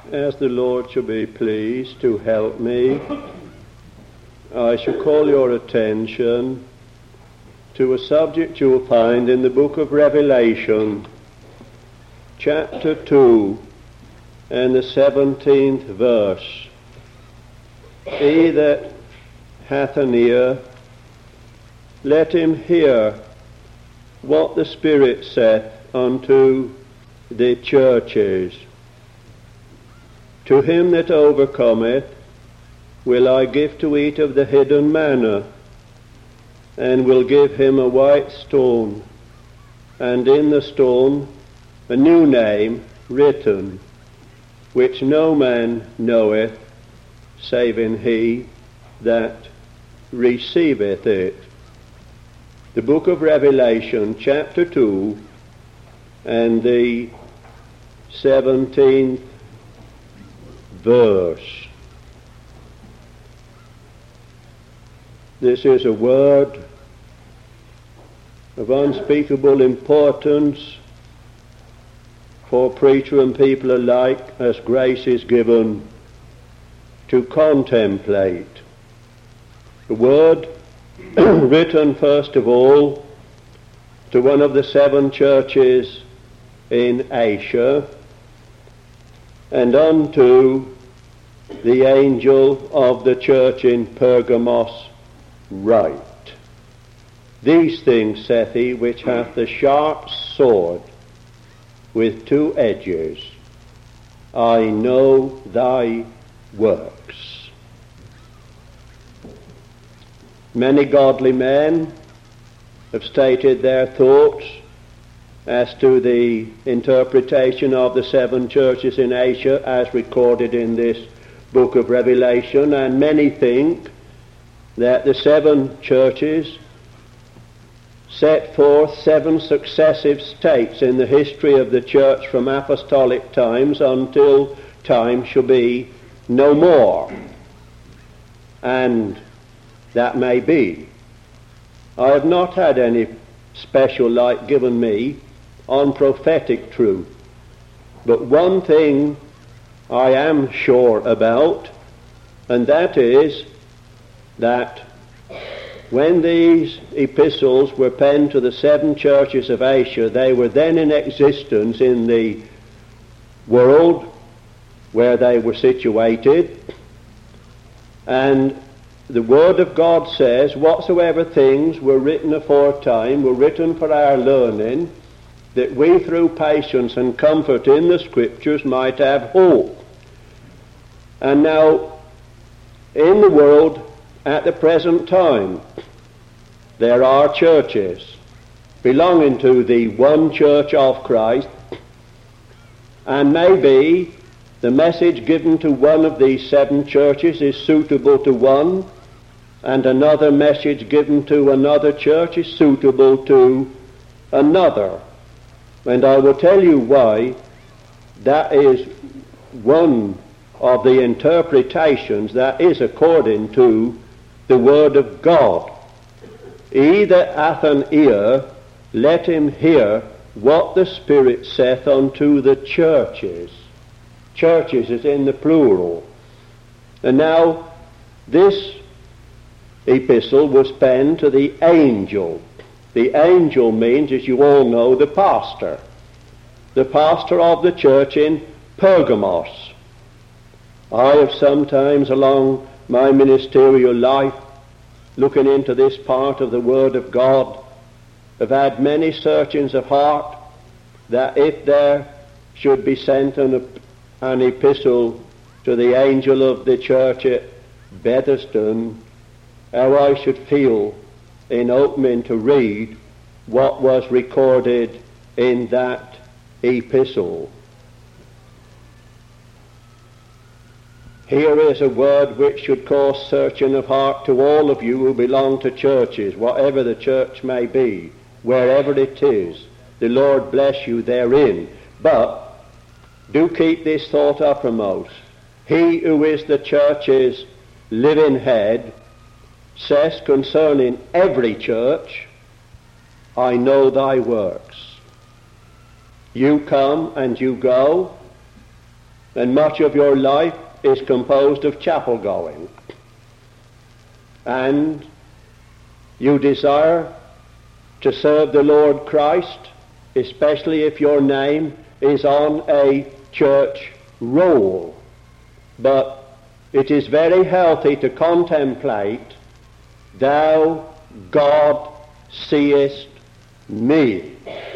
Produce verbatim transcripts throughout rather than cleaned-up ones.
as the Lord shall be pleased to help me, I shall call your attention to a subject you will find in the book of Revelation, chapter two, and the seventeenth verse. He that hath an ear, let him hear what the Spirit saith unto the churches. To him that overcometh will I give to eat of the hidden manna, and will give him a white stone, and in the stone a new name written, which no man knoweth, saving he that receiveth it. The book of Revelation, chapter two, and the seventeenth verse. This is a word of unspeakable importance for preacher and people alike, as grace is given to contemplate. The word written first of all to one of the seven churches in Asia, and unto the angel of the church in Pergamos write. These things saith he which hath the sharp sword with two edges. I know thy works. Many godly men have stated their thoughts as to the interpretation of the seven churches in Asia as recorded in this book of Revelation, and many think that the seven churches set forth seven successive states in the history of the church from apostolic times until time shall be no more. And that may be. I have not had any special light given me on prophetic truth, but one thing I am sure about, and that is that when these epistles were penned to the seven churches of Asia, they were then in existence in the world where they were situated, and the Word of God says, whatsoever things were written aforetime were written for our learning, that we through patience and comfort in the Scriptures might have hope. And now, in the world at the present time, there are churches belonging to the one church of Christ, and maybe the message given to one of these seven churches is suitable to one, and another message given to another church is suitable to another. And I will tell you why that is one of the interpretations that is according to the Word of God. He that hath an ear, let him hear what the Spirit saith unto the churches. Churches is in the plural. And now this epistle was penned to the angel. The angel means, as you all know, the pastor. The pastor of the church in Pergamos. I have sometimes along my ministerial life, looking into this part of the Word of God, have had many searchings of heart that if there should be sent an, an epistle to the angel of the church at Betherston, how I should feel in opening to read what was recorded in that epistle. Here is a word which should cause searching of heart to all of you who belong to churches, whatever the church may be, wherever it is. The Lord bless you therein. But do keep this thought uppermost. He who is the church's living head says concerning every church, I know thy works. You come and you go, and much of your life is composed of chapel going, and you desire to serve the Lord Christ, especially if your name is on a church roll. But it is very healthy to contemplate, thou, God, seest me.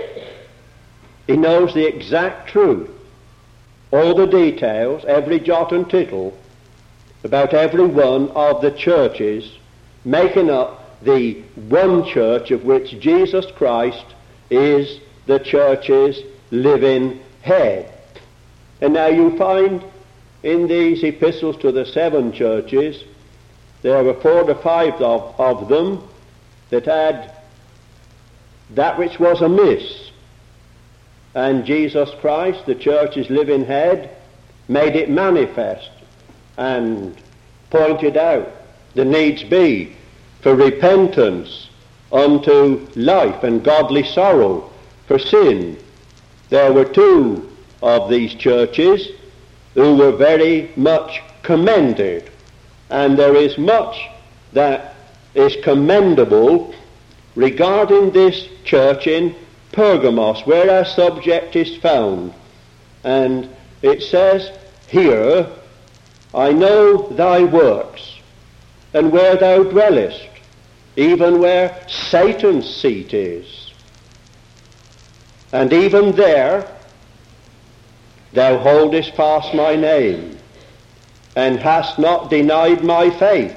He knows the exact truth, all the details, every jot and tittle, about every one of the churches making up the one church of which Jesus Christ is the church's living head. And now you find in these epistles to the seven churches, there were four to five of, of them that had that which was amiss. And Jesus Christ, the church's living head, made it manifest and pointed out the needs be for repentance unto life and godly sorrow for sin. There were two of these churches who were very much commended, and there is much that is commendable regarding this church in Pergamos, where our subject is found. And it says here, I know thy works, and where thou dwellest, even where Satan's seat is. And even there thou holdest fast my name, and hast not denied my faith,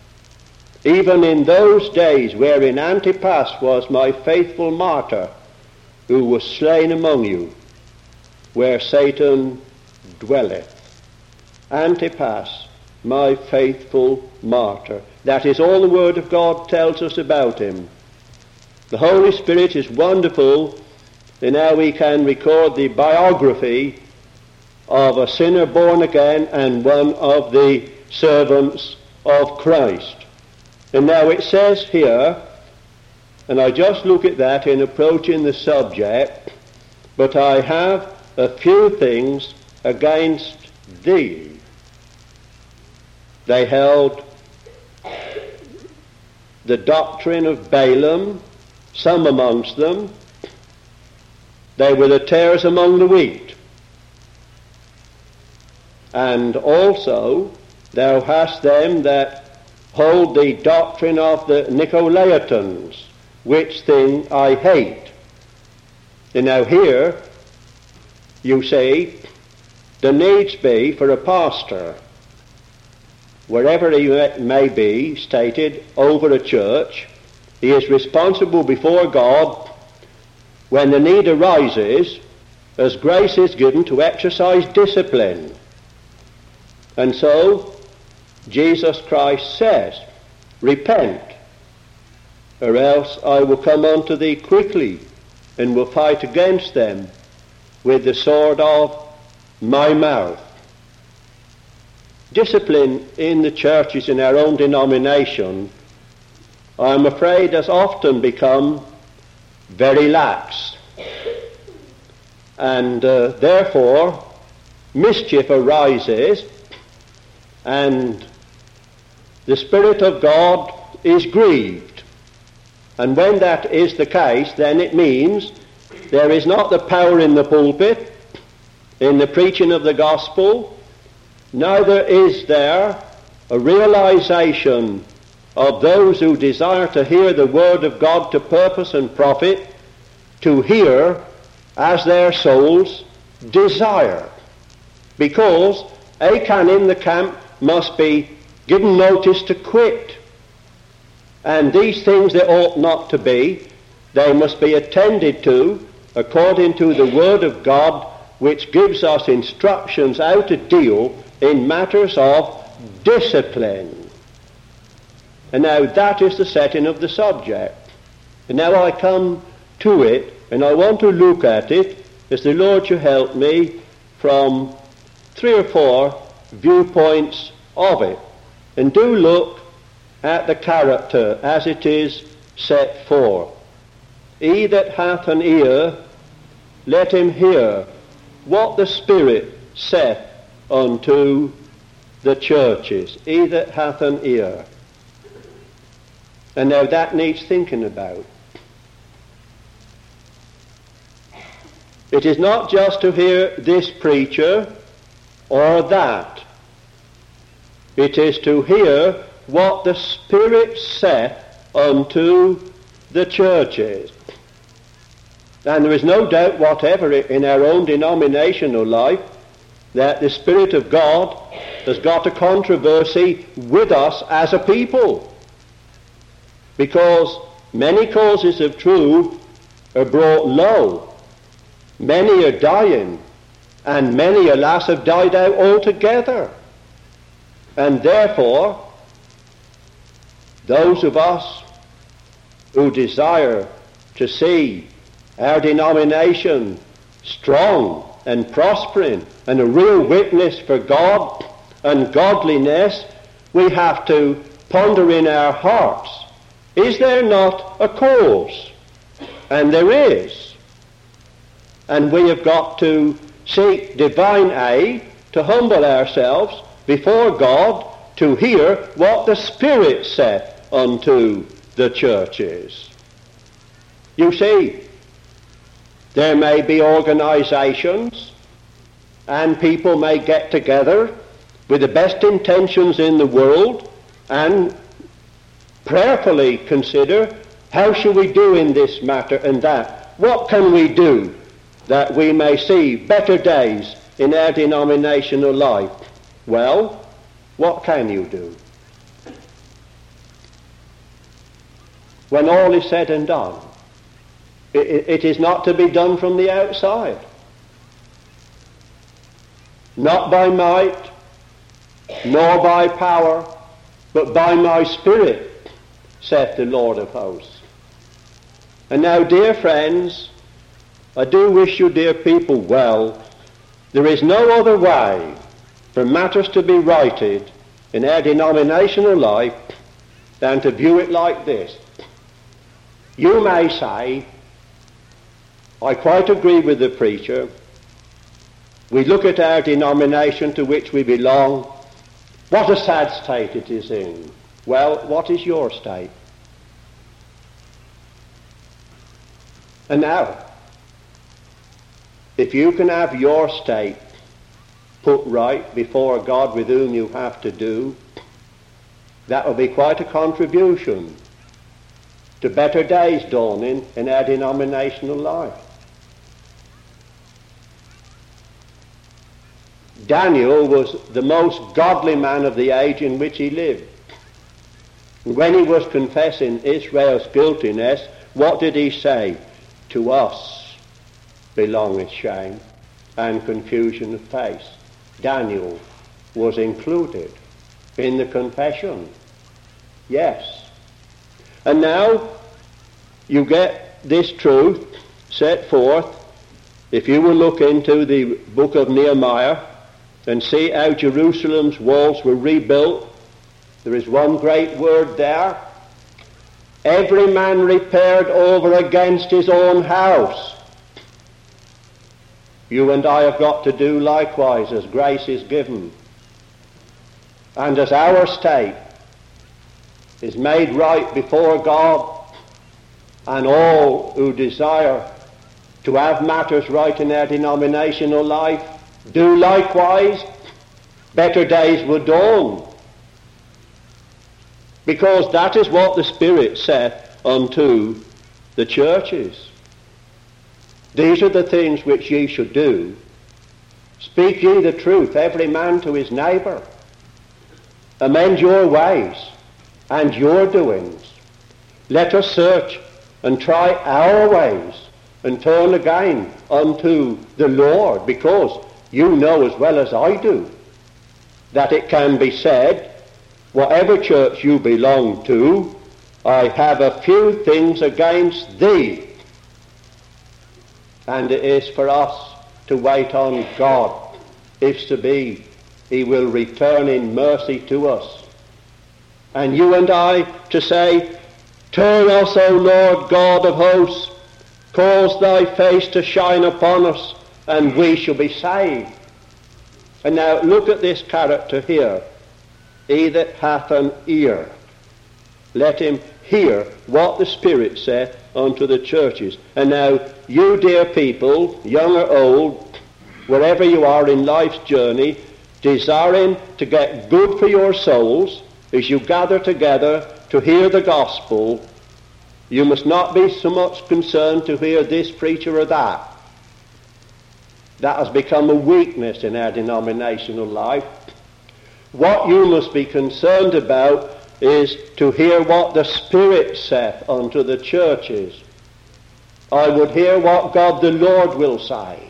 even in those days wherein Antipas was my faithful martyr, who was slain among you, where Satan dwelleth. Antipas, my faithful martyr. That is all the Word of God tells us about him. The Holy Spirit is wonderful in how we can record the biography of a sinner born again and one of the servants of Christ. And now it says here, and I just look at that in approaching the subject, but I have a few things against thee. They held the doctrine of Balaam, some amongst them. They were the tares among the wheat. And also thou hast them that hold the doctrine of the Nicolaitans, which thing I hate. And now here, you see, there needs be for a pastor, wherever he may be stated over a church, he is responsible before God when the need arises, as grace is given to exercise discipline. And so Jesus Christ says, repent, or else I will come unto thee quickly, and will fight against them with the sword of my mouth. Discipline in the churches in our own denomination, I am afraid, has often become very lax. And uh, therefore, mischief arises, and the Spirit of God is grieved. And when that is the case, then it means there is not the power in the pulpit, in the preaching of the gospel, neither is there a realization of those who desire to hear the word of God to purpose and profit, to hear as their souls desire. Because Achan in the camp must be given notice to quit. And these things they ought not to be. They must be attended to according to the word of God, which gives us instructions how to deal in matters of discipline. And now that is the setting of the subject. And now I come to it, and I want to look at it, as the Lord shall help me, from three or four viewpoints of it. And do look at the character as it is set forth. He that hath an ear, let him hear what the Spirit saith unto the churches. He that hath an ear. And now that needs thinking about. It is not just to hear this preacher or that. It is to hear what the Spirit saith unto the churches. And there is no doubt whatever in our own denominational life that the Spirit of God has got a controversy with us as a people. Because many causes of truth are brought low. Many are dying, and many, alas, have died out altogether. And therefore, those of us who desire to see our denomination strong and prospering and a real witness for God and godliness, we have to ponder in our hearts, is there not a cause? And there is. And we have got to seek divine aid to humble ourselves before God to hear what the Spirit saith unto the churches. You see, there may be organizations and people may get together with the best intentions in the world and prayerfully consider, how shall we do in this matter and that? What can we do that we may see better days in our denominational life? Well, what can you do? When all is said and done, it, it is not to be done from the outside. Not by might, nor by power, but by my Spirit, saith the Lord of hosts. And now, dear friends, I do wish you, dear people, well. There is no other way for matters to be righted in our denominational life than to view it like this. You may say, I quite agree with the preacher. We look at our denomination to which we belong. What a sad state it is in. Well, what is your state? And now, if you can have your state put right before God with whom you have to do, that will be quite a contribution to better days dawning in our denominational life. Daniel was the most godly man of the age in which he lived. And when he was confessing Israel's guiltiness, what did he say? To us belongeth shame and confusion of face. Daniel was included in the confession. Yes. And now you get this truth set forth. If you will look into the book of Nehemiah and see how Jerusalem's walls were rebuilt, there is one great word there. Every man repaired over against his own house. You and I have got to do likewise as grace is given. And as our state is made right before God, and all who desire to have matters right in their denominational life do likewise, better days will dawn. Because that is what the Spirit saith unto the churches. These are the things which ye should do. Speak ye the truth, every man to his neighbour. Amend your ways and your doings. Let us search and try our ways and turn again unto the Lord, because you know as well as I do that it can be said, whatever church you belong to, I have a few things against thee. And it is for us to wait on God. If so be, he will return in mercy to us. And you and I to say, turn us, O Lord God of hosts, cause thy face to shine upon us, and we shall be saved. And now look at this character here. He that hath an ear, let him hear what the Spirit saith unto the churches. And now, you dear people, young or old, wherever you are in life's journey, desiring to get good for your souls, as you gather together to hear the gospel, you must not be so much concerned to hear this preacher or that. That has become a weakness in our denominational life. What you must be concerned about is to hear what the Spirit saith unto the churches. I would hear what God the Lord will say.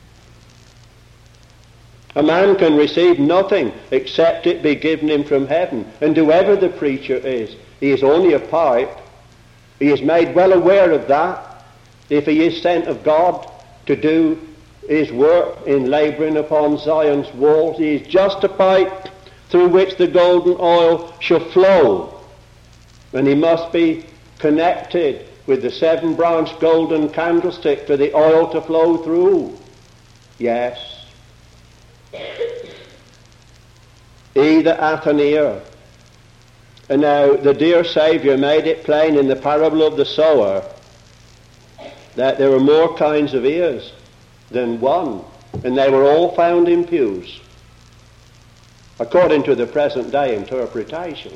A man can receive nothing except it be given him from heaven. And whoever the preacher is, he is only a pipe. He is made well aware of that. If he is sent of God to do his work in labouring upon Zion's walls, he is just a pipe through which the golden oil shall flow. And he must be connected with the seven-branched golden candlestick for the oil to flow through. Yes. He that hath an ear. And now the dear Saviour made it plain in the parable of the sower that there were more kinds of ears than one, and they were all found in pews, according to the present day interpretation.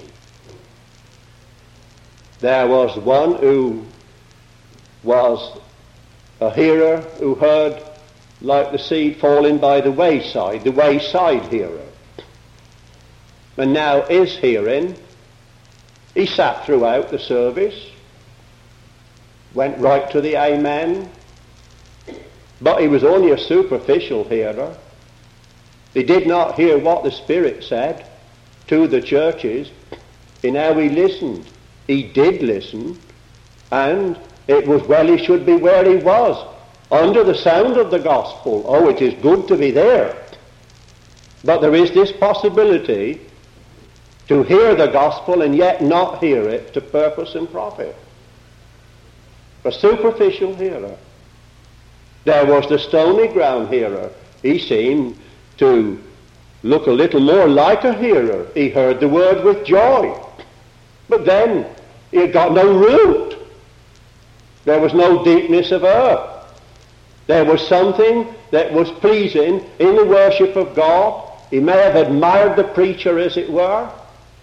There was one who was a hearer who heard like the seed falling by the wayside, the wayside hearer. And now his hearing, he sat throughout the service, went right to the amen, but he was only a superficial hearer. He did not hear what the Spirit said to the churches. And now he listened. He did listen, and it was well he should be where he was, under the sound of the gospel. Oh, it is good to be there. But there is this possibility to hear the gospel and yet not hear it to purpose and profit. A superficial hearer. There was the stony ground hearer. He seemed to look a little more like a hearer. He heard the word with joy. But then he had got no root. There was no deepness of earth. There was something that was pleasing in the worship of God. He may have admired the preacher, as it were,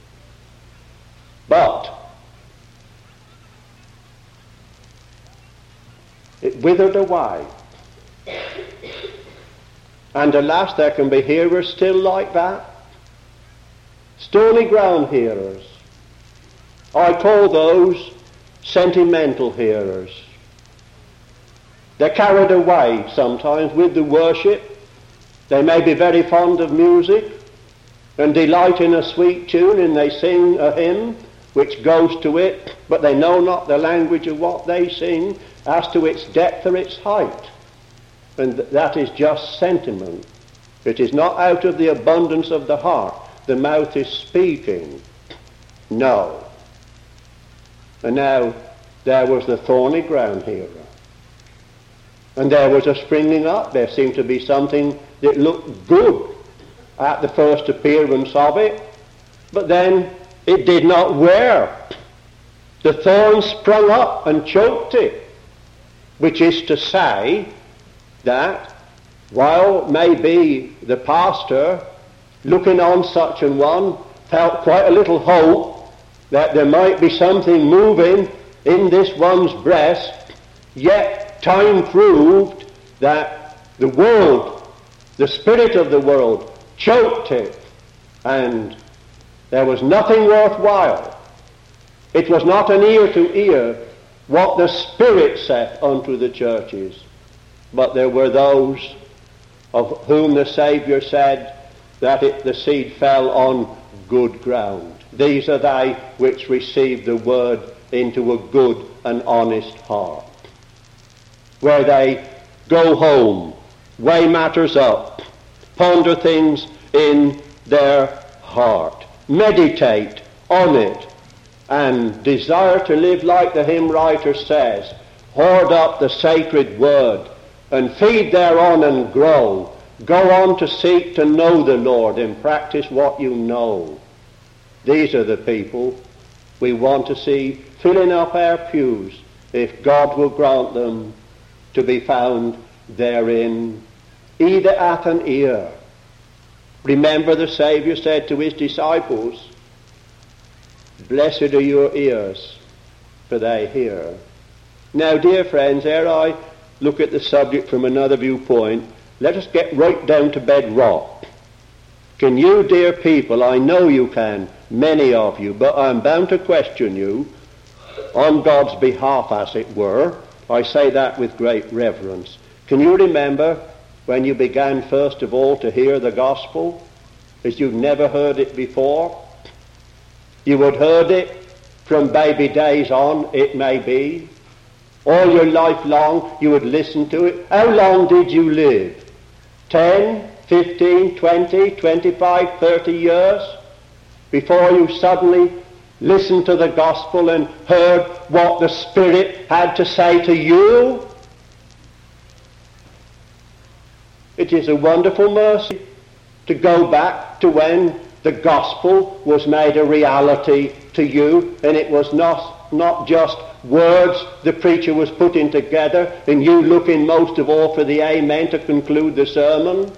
but it withered away. And alas, there can be hearers still like that. Stony ground hearers. I call those sentimental hearers. They're carried away sometimes with the worship. They may be very fond of music and delight in a sweet tune, and they sing a hymn which goes to it, but they know not the language of what they sing as to its depth or its height. And th- that is just sentiment. It is not out of the abundance of the heart. The mouth is speaking. No. And now there was the thorny ground hearer. And there was a springing up. There seemed to be something that looked good at the first appearance of it, but then it did not wear. The thorn sprung up and choked it, which is to say that while maybe the pastor, looking on such an one, felt quite a little hope that there might be something moving in this one's breast, yet time proved that the world, the spirit of the world, choked it, and there was nothing worthwhile. It was not an ear to ear what the Spirit saith unto the churches, but there were those of whom the Saviour said that it, the seed fell on good ground. These are they which receive the word into a good and honest heart, where they go home, weigh matters up, ponder things in their heart, meditate on it, and desire to live like the hymn writer says, hoard up the sacred word, and feed thereon and grow, Go on to seek to know the Lord and practice what you know. These are the people we want to see filling up our pews, if God will grant them to be found therein. Either hath an ear. Remember, the Saviour said to his disciples, blessed are your ears, for they hear. Now, dear friends, ere I look at the subject from another viewpoint, let us get right down to bedrock. Can you, dear people, I know you can, many of you, but I'm bound to question you on God's behalf, as it were. I say that with great reverence. Can you remember when you began first of all to hear the gospel, as you'd never heard it before? You had heard it from baby days on, it may be. All your life long you had listened to it. How long did you live? Ten, fifteen, twenty, twenty-five, thirty years before you suddenly listened to the gospel and heard what the Spirit had to say to you? It is a wonderful mercy to go back to when the gospel was made a reality to you, and it was not, not just words the preacher was putting together and you looking most of all for the amen to conclude the sermon.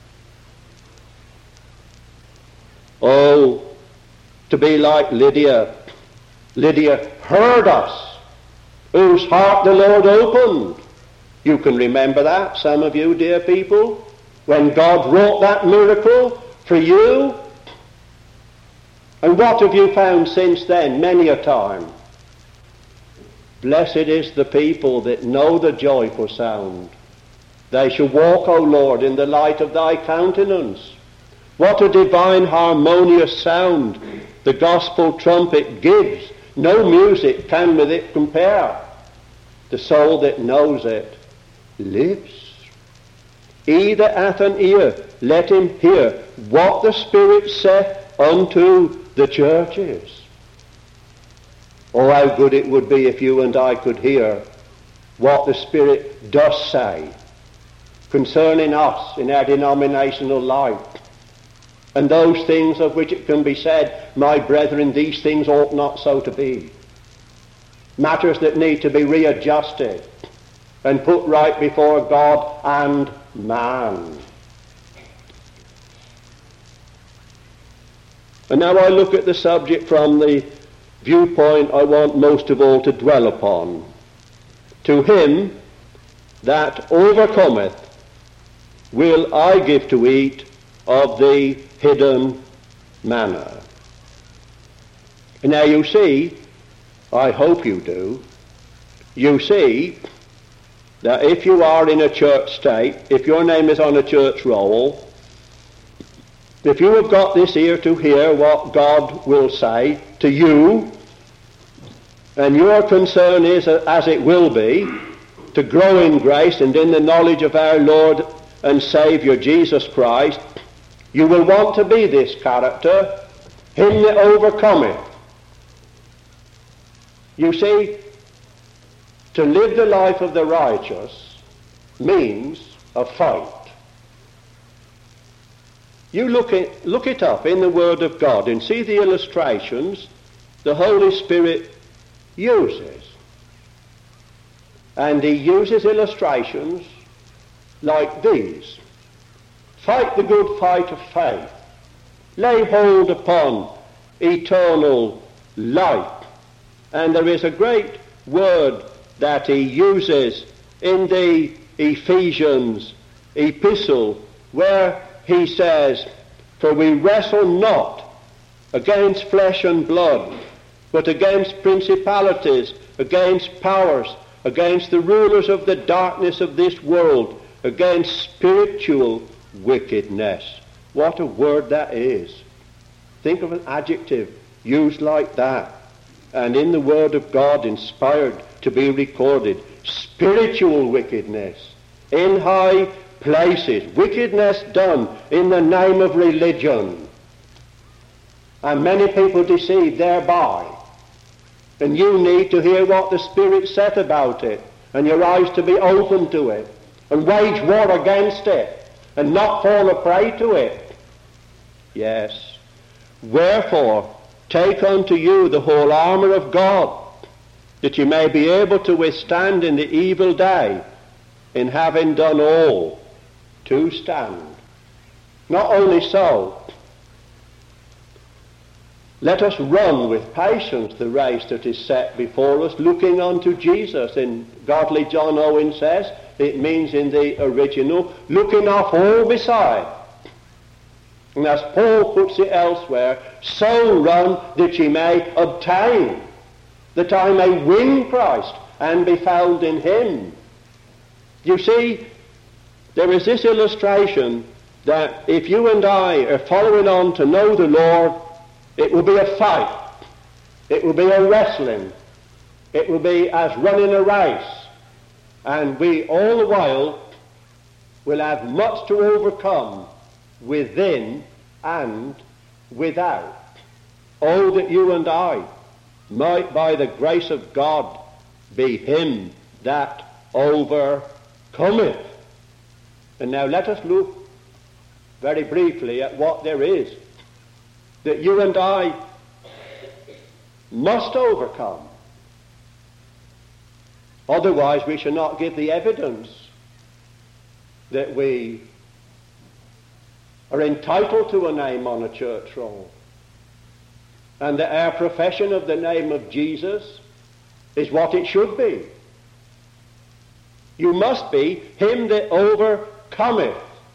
Oh, to be like Lydia. Lydia heard us, whose heart the Lord opened. You can remember that, some of you, dear people, when God wrought that miracle for you. And what have you found since then, many a time? Blessed is the people that know the joyful sound. They shall walk, O Lord, in the light of thy countenance. What a divine harmonious sound the gospel trumpet gives. No music can with it compare. The soul that knows it lives. He that hath an ear, let him hear what the Spirit saith unto the churches. Oh, how good it would be if you and I could hear what the Spirit does say concerning us in our denominational life. And those things of which it can be said, my brethren, these things ought not so to be. Matters that need to be readjusted and put right before God and man. And now I look at the subject from the viewpoint I want most of all to dwell upon. To him that overcometh will I give to eat of the hidden manna. And now you see, I hope you do, you see that if you are in a church state, if your name is on a church roll, if you have got this ear to hear what God will say to you, and your concern is, as it will be, to grow in grace and in the knowledge of our Lord and Saviour Jesus Christ, you will want to be this character, him that overcometh. You see, to live the life of the righteous means a fight. You look it, look it up in the Word of God and see the illustrations the Holy Spirit uses. And he uses illustrations like these. Fight the good fight of faith. Lay hold upon eternal life. And there is a great word that he uses in the Ephesians epistle where he says, for we wrestle not against flesh and blood, but against principalities, against powers, against the rulers of the darkness of this world, against spiritual wickedness. What a word that is. Think of an adjective used like that, and in the Word of God inspired to be recorded. Spiritual wickedness in high places, wickedness done in the name of religion, and many people deceived thereby. And you need to hear what the Spirit saith about it, and your eyes to be open to it, and wage war against it, and not fall a prey to it. Yes. Wherefore, take unto you the whole armour of God, that you may be able to withstand in the evil day, in having done all, to stand. Not only so, let us run with patience the race that is set before us, looking unto Jesus. In godly John Owen says, it means in the original, looking off all beside. And as Paul puts it elsewhere, so run that ye may obtain, that I may win Christ and be found in him. You see, there is this illustration that if you and I are following on to know the Lord, it will be a fight. It will be a wrestling. It will be as running a race. And we all the while will have much to overcome within and without. Oh, that you and I might by the grace of God be him that overcometh. And now let us look very briefly at what there is that you and I must overcome. Otherwise we shall not give the evidence that we are entitled to a name on a church roll, and that our profession of the name of Jesus is what it should be. You must be him that overcometh.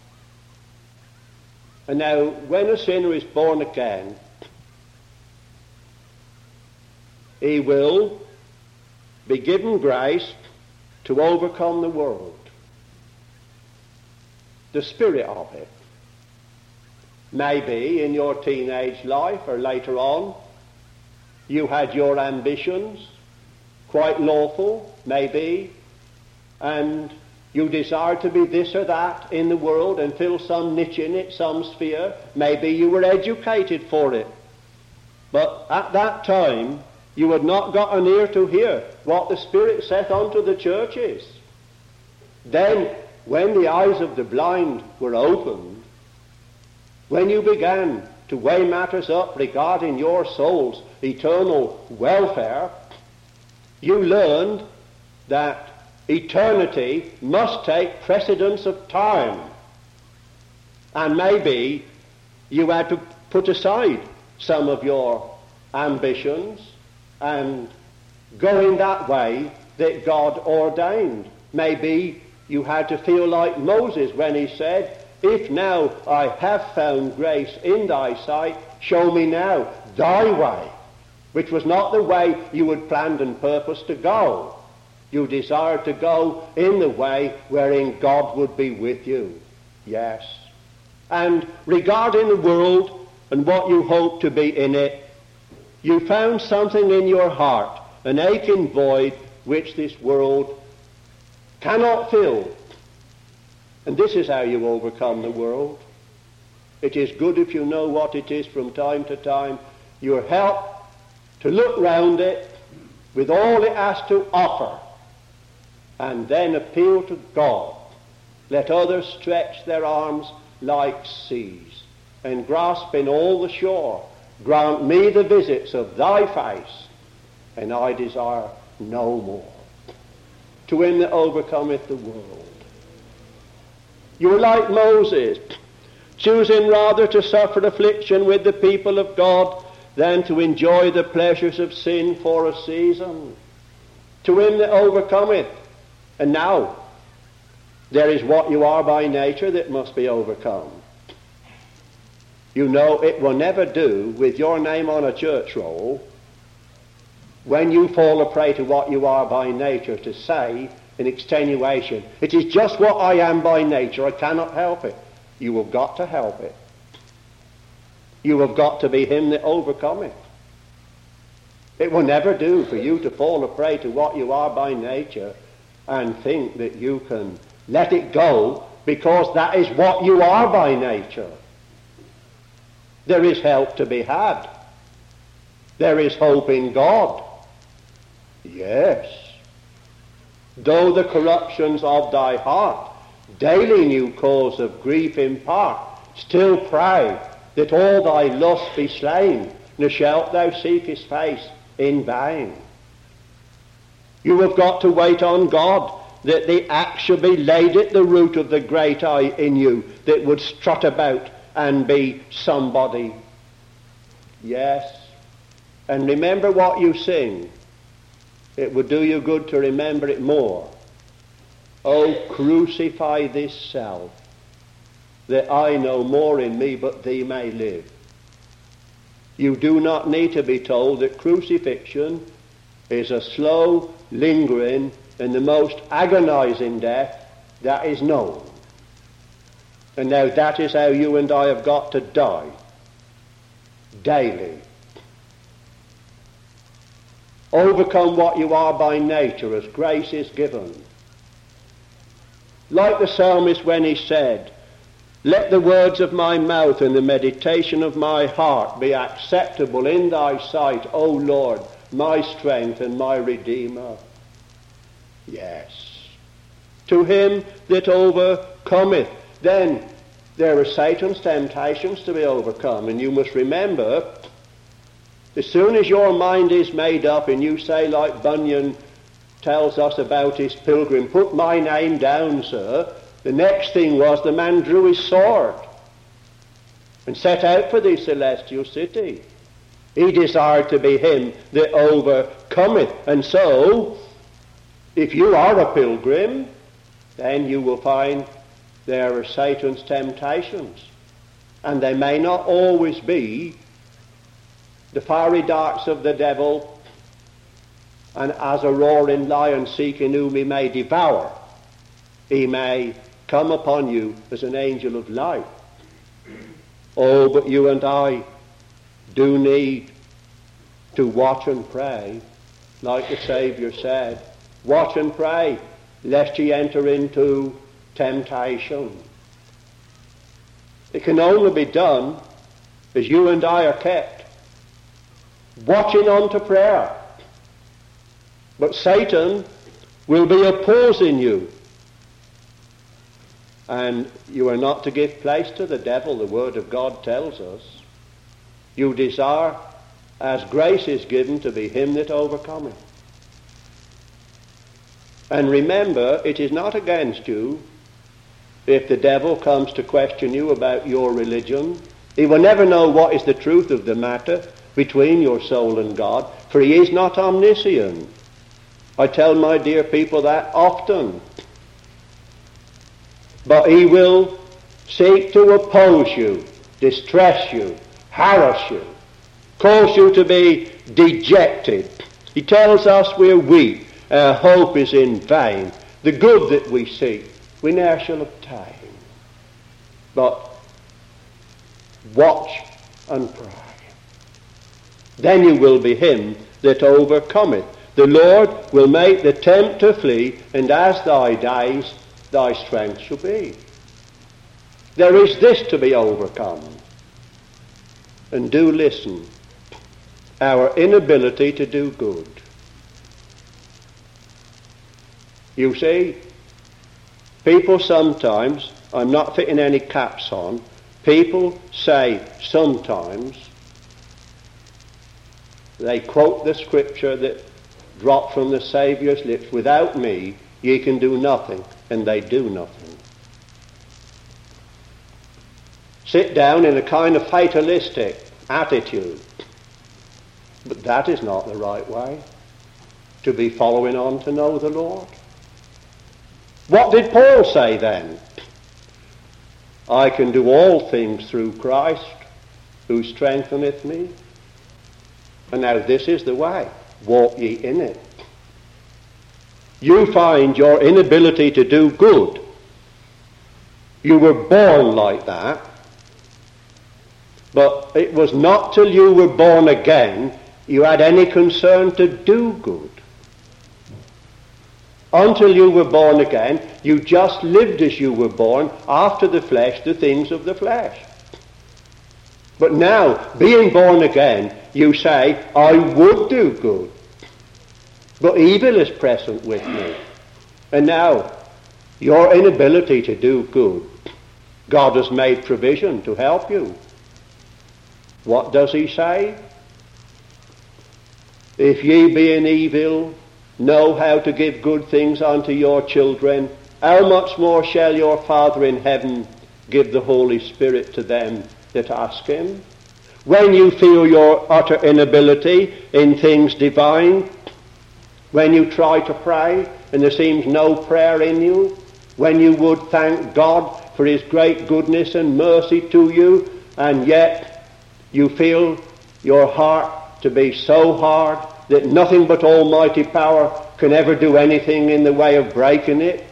And now, when a sinner is born again, he will be given grace to overcome the world, the spirit of it. Maybe in your teenage life or later on, you had your ambitions, quite lawful, maybe, and you desired to be this or that in the world and fill some niche in it, some sphere. Maybe you were educated for it. But at that time, you had not got an ear to hear what the Spirit saith unto the churches. Then, when the eyes of the blind were opened, when you began to weigh matters up regarding your soul's eternal welfare, you learned that eternity must take precedence of time. And maybe you had to put aside some of your ambitions and go in that way that God ordained. Maybe you had to feel like Moses when he said, if now I have found grace in thy sight, show me now thy way, which was not the way you had planned and purposed to go. You desired to go in the way wherein God would be with you. Yes. And regarding the world and what you hope to be in it, you found something in your heart, an aching void which this world cannot fill. And this is how you overcome the world. It is good if you know what it is from time to time. You are helped to look round it with all it has to offer, and then appeal to God. Let others stretch their arms like seas, and grasping all the shore, grant me the visits of thy face, and I desire no more. To him that overcometh the world. You are like Moses, choosing rather to suffer affliction with the people of God than to enjoy the pleasures of sin for a season. To him that overcometh. And now, there is what you are by nature that must be overcome. You know, it will never do with your name on a church roll, when you fall a prey to what you are by nature, to say in extenuation, it is just what I am by nature, I cannot help it. You have got to help it. You have got to be him that overcometh. It will never do for you to fall a prey to what you are by nature and think that you can let it go because that is what you are by nature. There is help to be had. There is hope in God. Yes. Though the corruptions of thy heart daily new cause of grief impart. Still pray that all thy lust be slain, nor shalt thou seek his face in vain. You have got to wait on God, that the axe shall be laid at the root of the great I in you, that would strut about and be somebody. Yes, and remember what you sing. It would do you good to remember it more. Oh, crucify this self, that I no more in me, but thee may live. You do not need to be told that crucifixion is a slow, lingering, and the most agonizing death that is known. And now that is how you and I have got to die. Daily. Overcome what you are by nature as grace is given. Like the psalmist when he said, let the words of my mouth and the meditation of my heart be acceptable in thy sight, O Lord, my strength and my Redeemer. Yes. To him that overcometh. Then there are Satan's temptations to be overcome. And you must remember, as soon as your mind is made up and you say, like Bunyan tells us about his pilgrim, put my name down, sir, the next thing was the man drew his sword and set out for the celestial city. He desired to be him that overcometh. And so, if you are a pilgrim, then you will find there are Satan's temptations. And they may not always be the fiery darts of the devil, and as a roaring lion seeking whom he may devour, he may come upon you as an angel of light. Oh, but you and I do need to watch and pray, like the Saviour said. Watch and pray, lest ye enter into temptation. It can only be done as you and I are kept watching on to prayer. But Satan will be opposing you. And you are not to give place to the devil, the Word of God tells us. You desire, as grace is given, to be him that overcometh. And remember, it is not against you if the devil comes to question you about your religion. He will never know what is the truth of the matter between your soul and God, for he is not omniscient. I tell my dear people that often. But he will seek to oppose you, distress you, harass you, cause you to be dejected. He tells us we're weak, our hope is in vain. The good that we seek, we ne'er shall obtain. But watch and pray. Then you will be him that overcometh. The Lord will make the tempter flee, and as thy days, thy strength shall be. There is this to be overcome. And do listen. Our inability to do good. You see, people sometimes, I'm not fitting any caps on, people say sometimes, they quote the scripture that dropped from the Saviour's lips, without me ye can do nothing, and they do nothing. Sit down in a kind of fatalistic attitude. But that is not the right way to be following on to know the Lord. What did Paul say then? I can do all things through Christ who strengtheneth me. And now this is the way. Walk ye in it. You find your inability to do good. You were born like that. But it was not till you were born again you had any concern to do good. Until you were born again, you just lived as you were born, after the flesh, the things of the flesh. But now, being born again, you say, I would do good, but evil is present with me. And now, your inability to do good, God has made provision to help you. What does he say? If ye being evil know how to give good things unto your children, how much more shall your Father in heaven give the Holy Spirit to them that ask him? When you feel your utter inability in things divine, when you try to pray and there seems no prayer in you, when you would thank God for his great goodness and mercy to you, and yet you feel your heart to be so hard that nothing but almighty power can ever do anything in the way of breaking it.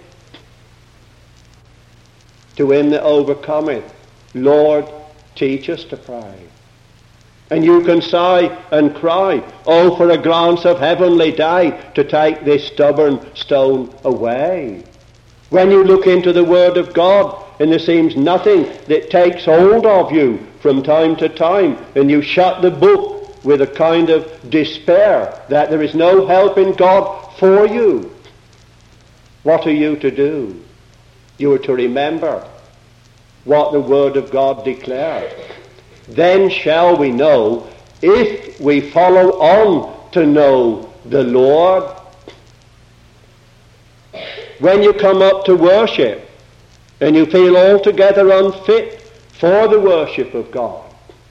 To him that overcometh, Lord, teach us to pray. And you can sigh and cry, oh, for a glance of heavenly day to take this stubborn stone away. When you look into the Word of God and there seems nothing that takes hold of you from time to time, and you shut the book with a kind of despair that there is no help in God for you, what are you to do? You are to remember what the Word of God declares. Then shall we know, if we follow on to know the Lord. When you come up to worship and you feel altogether unfit for the worship of God,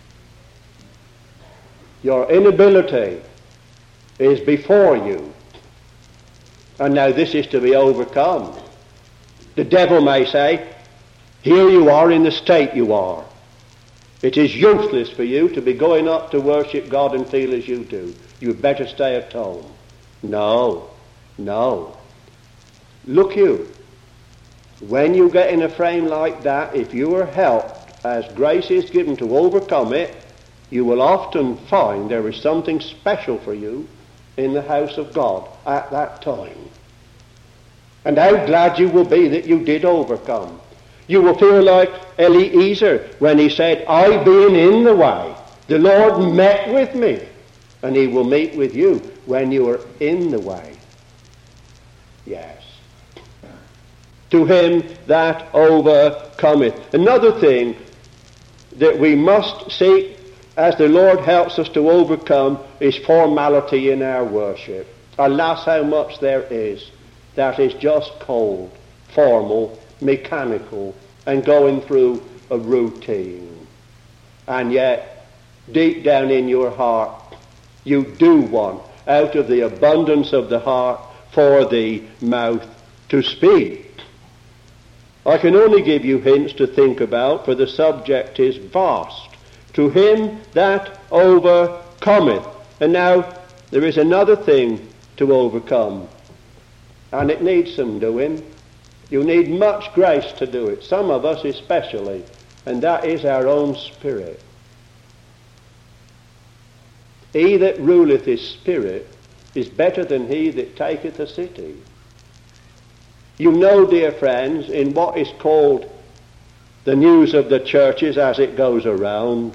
your inability is before you. And now this is to be overcome. The devil may say, here you are in the state you are. It is useless for you to be going up to worship God and feel as you do. You'd better stay at home. No, no. Look you, when you get in a frame like that, if you are helped as grace is given to overcome it, you will often find there is something special for you in the house of God at that time. And how glad you will be that you did overcome. You will feel like Eliezer when he said, I being in the way, the Lord met with me, and he will meet with you when you are in the way. Yes. To him that overcometh. Another thing that we must seek as the Lord helps us to overcome is formality in our worship. Alas, how much there is that is just cold, formal, mechanical, and going through a routine. And yet, deep down in your heart, you do want, out of the abundance of the heart, for the mouth to speak. I can only give you hints to think about, for the subject is vast. To him that overcometh. And now, there is another thing to overcome, and it needs some doing. You need much grace to do it, some of us especially, and that is our own spirit. He that ruleth his spirit is better than he that taketh a city. You know, dear friends, in what is called the news of the churches as it goes around,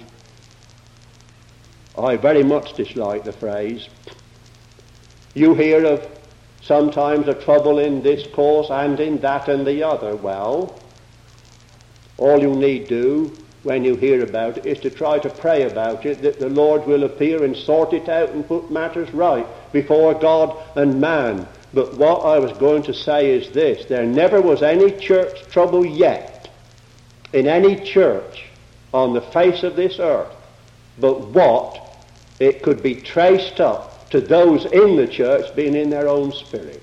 I very much dislike the phrase. You hear of sometimes a trouble in this cause and in that and the other. Well, all you need do when you hear about it is to try to pray about it, that the Lord will appear and sort it out and put matters right before God and man. But what I was going to say is this: there never was any church trouble yet in any church on the face of this earth, but what it could be traced up to those in the church being in their own spirit.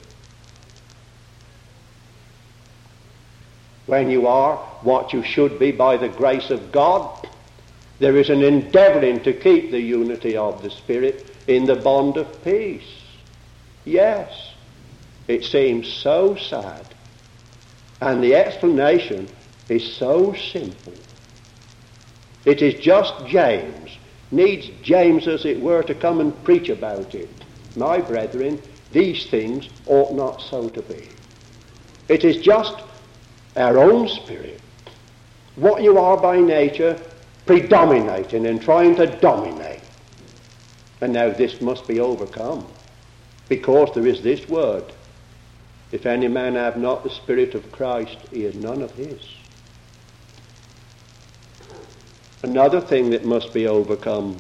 When you are what you should be by the grace of God, there is an endeavouring to keep the unity of the Spirit in the bond of peace. Yes, it seems so sad, and the explanation is so simple. It is just James. Needs James, as it were, to come and preach about it. My brethren, these things ought not so to be. It is just our own spirit, what you are by nature, predominating and trying to dominate. And now this must be overcome, because there is this word, If any man have not the Spirit of Christ, he is none of his. Another thing that must be overcome.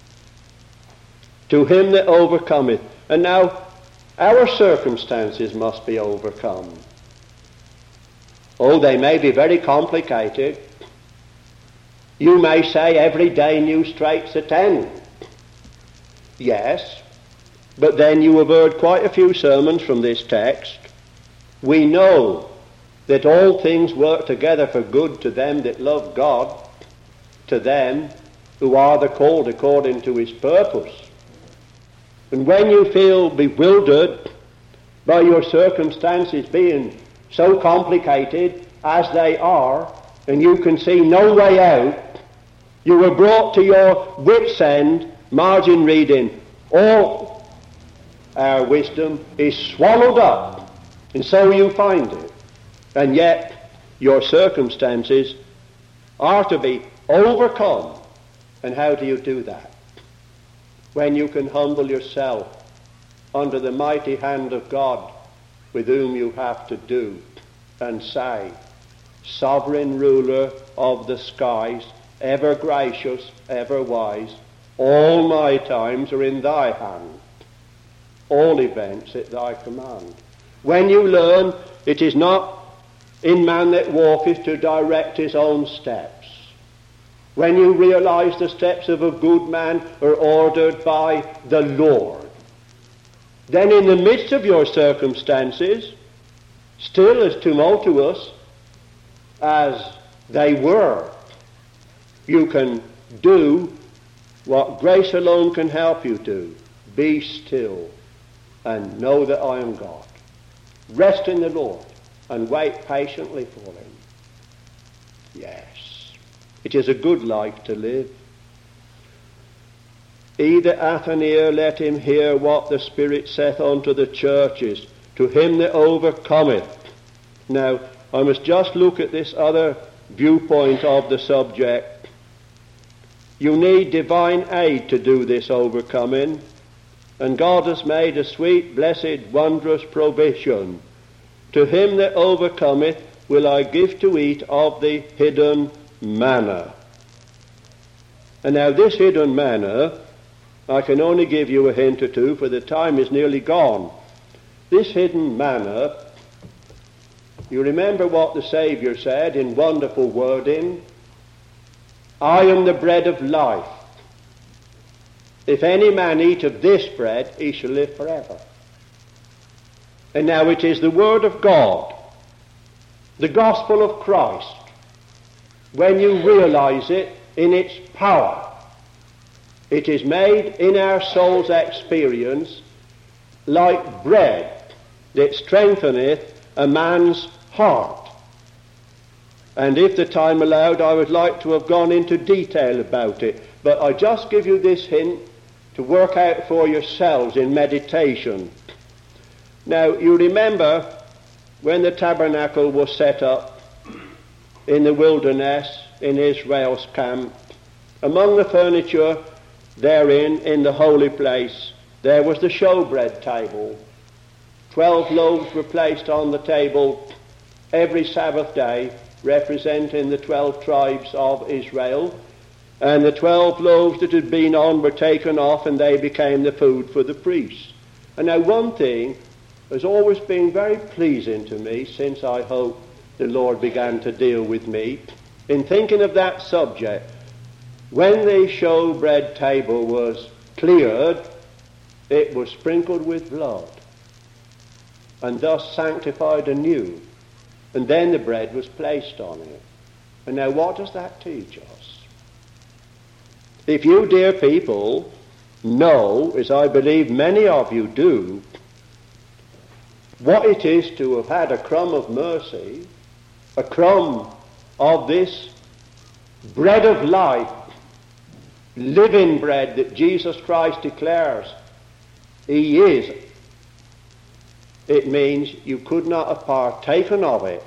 To him that overcometh. And now, our circumstances must be overcome. Oh, they may be very complicated. You may say every day new straits attend. Yes, but then you have heard quite a few sermons from this text. We know that all things work together for good to them that love God, to them who are the called according to his purpose. And when you feel bewildered by your circumstances being so complicated as they are, and you can see no way out, you were brought to your wit's end. Margin reading, all our wisdom is swallowed up, and so you find it. And yet your circumstances are to be overcome. And how do you do that? When you can humble yourself under the mighty hand of God with whom you have to do, and say, Sovereign ruler of the skies, ever gracious, ever wise, all my times are in thy hand, all events at thy command. When you learn it is not in man that walketh to direct his own steps, when you realize the steps of a good man are ordered by the Lord, then in the midst of your circumstances, still as tumultuous as they were, you can do what grace alone can help you to. Be still and know that I am God. Rest in the Lord and wait patiently for him. Yes, it is a good life to live. He that hath an ear, let him hear what the Spirit saith unto the churches. To him that overcometh. Now, I must just look at this other viewpoint of the subject. You need divine aid to do this overcoming, and God has made a sweet, blessed, wondrous provision. To him that overcometh will I give to eat of the hidden manna. And now this hidden manna, I can only give you a hint or two, for the time is nearly gone. This hidden manna, you remember what the Saviour said in wonderful wording, I am the bread of life. If any man eat of this bread, he shall live forever. And now it is the Word of God, the gospel of Christ, when you realize it in its power. It is made in our soul's experience like bread that strengtheneth a man's heart. And if the time allowed, I would like to have gone into detail about it. But I just give you this hint to work out for yourselves in meditation. Now, you remember when the tabernacle was set up in the wilderness in Israel's camp, among the furniture therein in the holy place, there was the showbread table. Twelve loaves were placed on the table every Sabbath day, representing the twelve tribes of Israel, and the twelve loaves that had been on were taken off, and they became the food for the priests. And now one thing has always been very pleasing to me since I hope the Lord began to deal with me in thinking of that subject. When the showbread table was cleared, it was sprinkled with blood and thus sanctified anew. And then the bread was placed on it. And now what does that teach us? If you, dear people, know, as I believe many of you do, what it is to have had a crumb of mercy, a crumb of this bread of life, living bread that Jesus Christ declares he is, it means you could not have partaken of it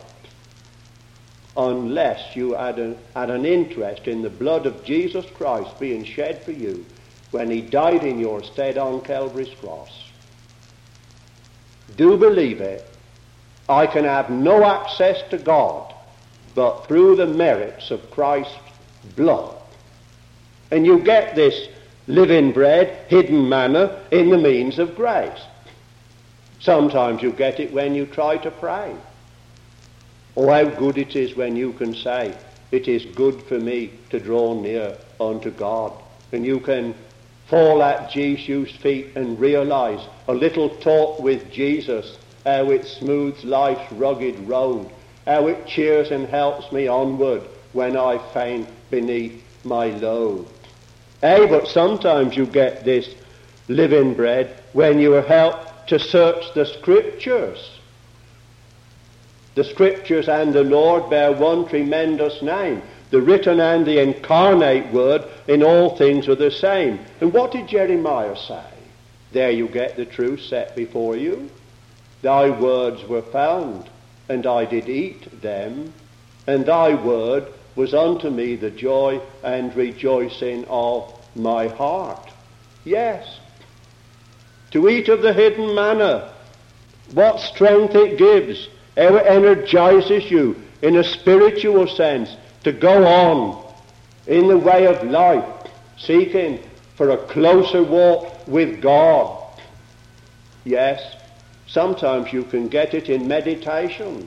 unless you had, a, had an interest in the blood of Jesus Christ being shed for you when he died in your stead on Calvary's cross. Do believe it, I can have no access to God but through the merits of Christ's blood. And you get this living bread, hidden manna, in the means of grace. Sometimes you get it when you try to pray. Oh, how good it is when you can say, it is good for me to draw near unto God. And you can fall at Jesus' feet and realize a little talk with Jesus, how it smooths life's rugged road, how it cheers and helps me onward when I faint beneath my load. Eh, but sometimes you get this living bread when you are helped to search the Scriptures. The Scriptures and the Lord bear one tremendous name. The written and the incarnate word in all things are the same. And what did Jeremiah say? There you get the truth set before you. Thy words were found, and I did eat them, and thy word was unto me the joy and rejoicing of my heart. Yes, to eat of the hidden manna, what strength it gives, how it energizes you in a spiritual sense to go on in the way of life, seeking for a closer walk with God. Yes, sometimes you can get it in meditation.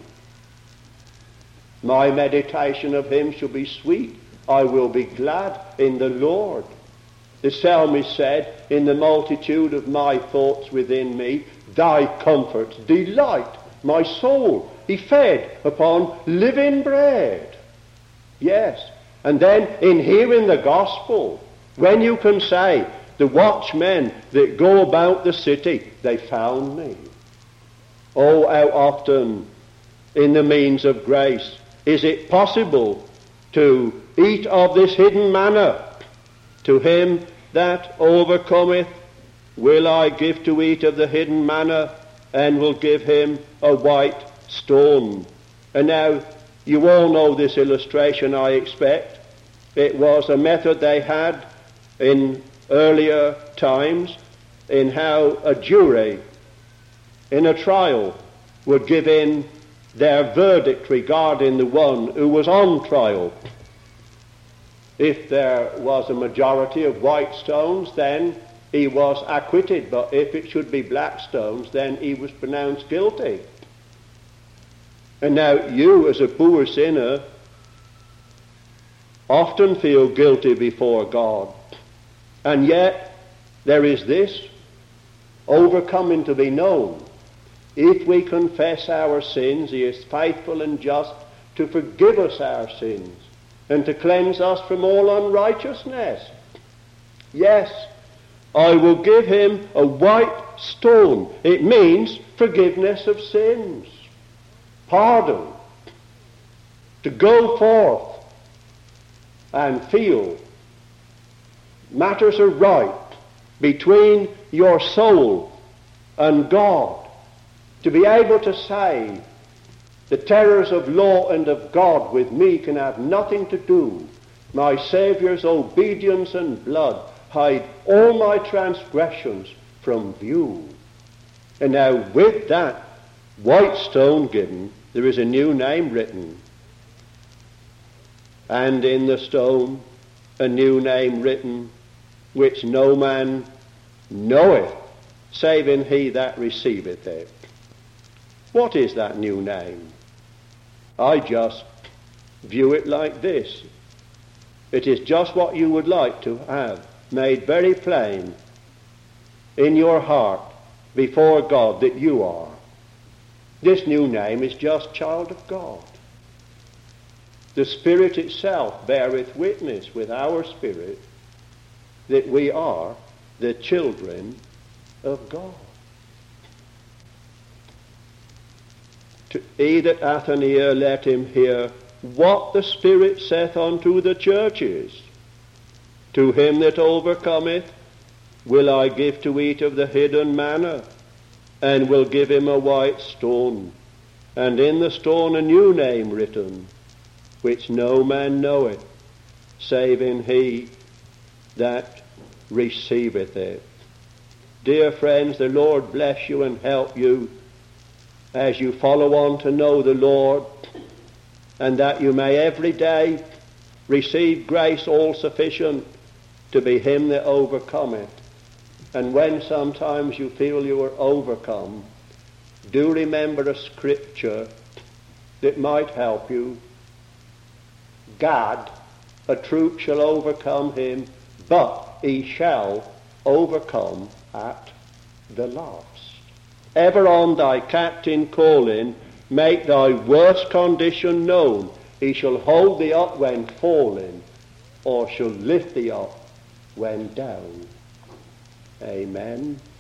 My meditation of him shall be sweet. I will be glad in the Lord. The psalmist said, in the multitude of my thoughts within me, thy comforts delight my soul. He fed upon living bread. Yes, and then in hearing the gospel, when you can say, the watchmen that go about the city, they found me. Oh, how often in the means of grace is it possible to eat of this hidden manna? To him that overcometh will I give to eat of the hidden manna, and will give him a white stone. And now, you all know this illustration, I expect. It was a method they had in earlier times in how a jury in a trial would give in their verdict regarding the one who was on trial. If there was a majority of white stones, then he was acquitted, but if it should be black stones, then he was pronounced guilty. And now you, as a poor sinner, often feel guilty before God. And yet there is this overcoming to be known. If we confess our sins, he is faithful and just to forgive us our sins and to cleanse us from all unrighteousness. Yes, I will give him a white stone. It means forgiveness of sins. Pardon, to go forth and feel matters are right between your soul and God, to be able to say the terrors of law and of God with me can have nothing to do. My Saviour's obedience and blood hide all my transgressions from view. And now with that white stone given, there is a new name written. And in the stone a new name written, which no man knoweth, saving he that receiveth it. What is that new name? I just view it like this. It is just what you would like to have made very plain in your heart before God that you are. This new name is just child of God. The Spirit itself beareth witness with our spirit that we are the children of God. To he that hath an ear, let him hear what the Spirit saith unto the churches. To him that overcometh will I give to eat of the hidden manna, and will give him a white stone, and in the stone a new name written, which no man knoweth, saving he that receiveth it. Dear friends, the Lord bless you and help you as you follow on to know the Lord, and that you may every day receive grace all sufficient to be him that overcometh. And when sometimes you feel you are overcome, do remember a scripture that might help you. God, a troop shall overcome him, but he shall overcome at the last. Ever on thy captain calling, make thy worst condition known. He shall hold thee up when falling, or shall lift thee up when down. Amen.